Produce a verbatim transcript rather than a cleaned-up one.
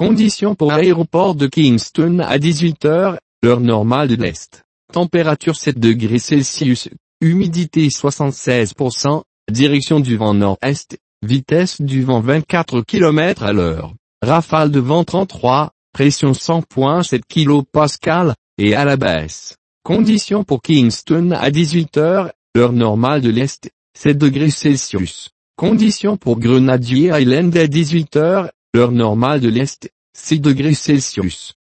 Conditions pour aéroport de Kingston à dix-huit heures, heure normale de l'Est. Température sept degrés Celsius, humidité soixante-seize pour cent, direction du vent nord-est, vitesse du vent vingt-quatre kilomètres à l'heure, rafale de vent trente-trois, pression cent virgule sept kilopascales, et à la baisse. Conditions pour Kingston à dix-huit heures, heure normale de l'Est, sept degrés Celsius. Conditions pour Grenadier Island à dix-huit heures, heure normale de l'Est, six degrés Celsius.